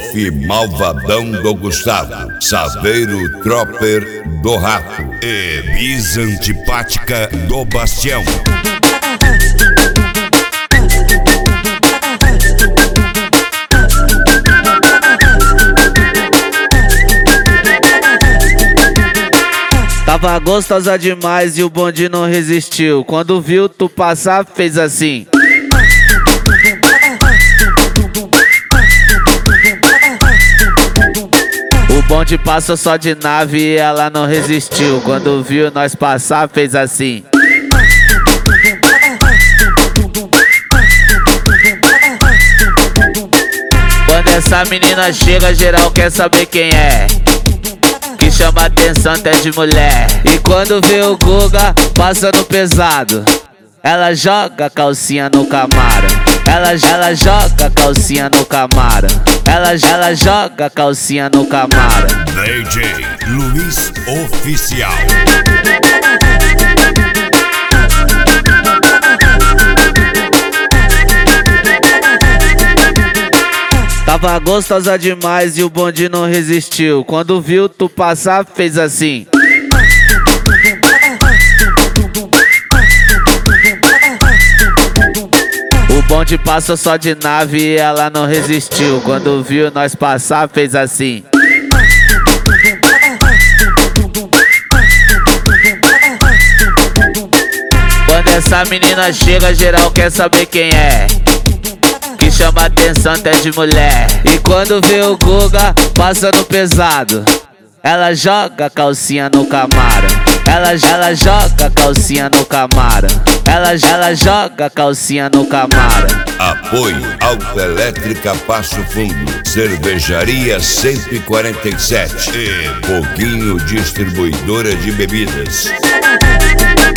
Wolf Malvadão do Gustavo, Saveiro Tropper do Rato e Bis Antipática do Bastião. Tava gostosa demais e o bonde não resistiu. Quando viu tu passar, fez assim. O bonde passou só de nave e ela não resistiu. Quando viu nós passar, fez assim. Quando essa menina chega, geral quer saber quem é. Que chama atenção até de mulher. E quando vê o Guga passando pesado, ela joga a calcinha no Camaro. Ela joga a calcinha no Camaro. Ela joga a calcinha no Camaro. DJ Luiz Oficial. Tava gostosa demais e o bonde não resistiu. Quando viu tu passar, fez assim. O bonde passou só de nave e ela não resistiu. Quando viu nós passar, fez assim. Quando essa menina chega, geral quer saber quem é. Que chama atenção até de mulher. E quando vê o Guga passando pesado, ela joga a calcinha no Camaro. Ela joga a calcinha no Camaro. Ela joga a calcinha no Camaro. Apoio Autoelétrica Passo Fundo, Cervejaria 147 e Foguinho Distribuidora de Bebidas.